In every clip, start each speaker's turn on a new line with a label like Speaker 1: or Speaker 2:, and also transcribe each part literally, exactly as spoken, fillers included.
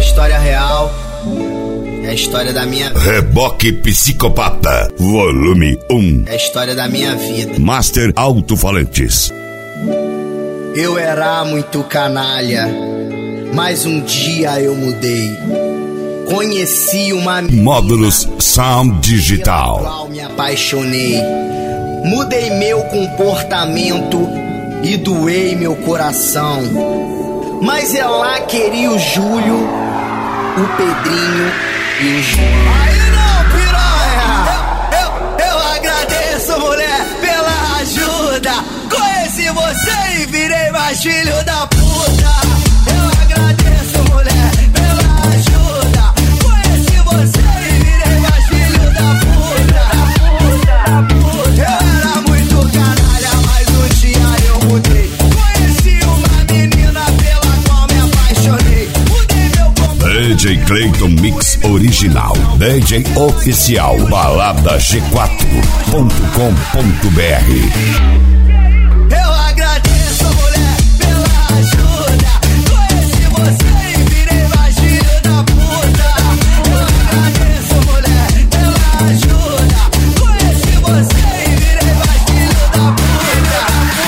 Speaker 1: história real, é a história da minha vida.
Speaker 2: Reboque Psicopata, volume um.
Speaker 1: É a história da minha vida.
Speaker 2: Master Alto-Falantes.
Speaker 1: Eu era muito canalha, mas um dia eu mudei. Conheci uma menina,
Speaker 2: Módulos Sound Digital,
Speaker 1: pela qual me apaixonei. Mudei meu comportamento e doei meu coração. Mas ela queria o Júlio, o Pedrinho e o Júlio. Aí não, piranha! Eu, eu, eu agradeço, mulher, pela ajuda. Conheci você e virei mais filho da puta. Eu agradeço, mulher, pela ajuda. Conheci você e virei mais filho da puta. Eu era muito canalha, mas um dia eu mudei. Conheci uma menina pela qual me apaixonei. Mudei meu comportamento.
Speaker 2: D J Clayton Mix Original, D J Oficial, balada g quatro ponto com ponto b r.
Speaker 1: Eu agradeço, mulher, pela ajuda. Conheci você e virei mais filho da puta. Eu agradeço, mulher, pela ajuda. Conheci você e virei mais filho da puta.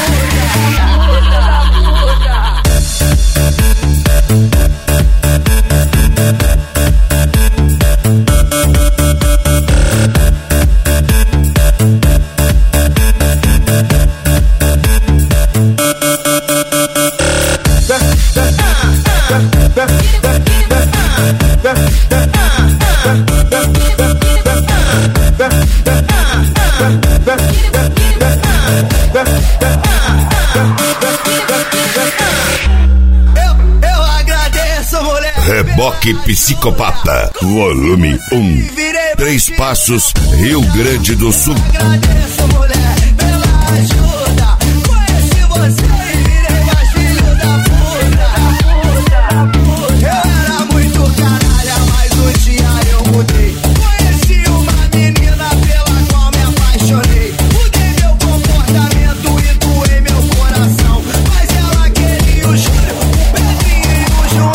Speaker 1: Eu, eu agradeço, mulher.
Speaker 2: Reboque Psicopata, volume um. Três Passos, Rio Grande do Sul.
Speaker 1: Agradeço, mulher, pela ajuda. Conheci você e virei mais filho da puta. Eu era muito canalha, mas um dia eu mudei. Conheci uma menina pela qual me apaixonei. Mudei meu comportamento e doei meu coração. Mas ela queria o Júlio, o Pedrinho e o João.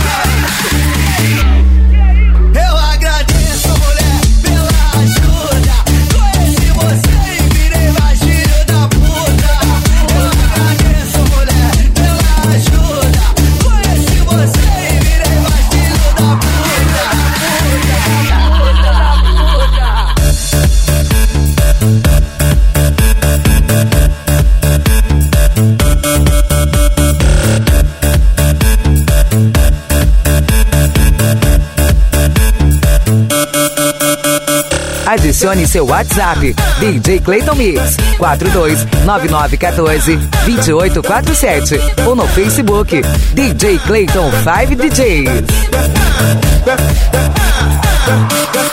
Speaker 1: Eu agradeço, mulher, pela ajuda. Conheci você e virei mais filho da puta. Eu agradeço, mulher, pela ajuda. Conheci você e virei mais filho da puta.
Speaker 3: Adicione seu WhatsApp, D J Clayton Mix, quatro dois nove nove um quatro dois oito quatro sete, ou no Facebook, D J Clayton cinco D Js.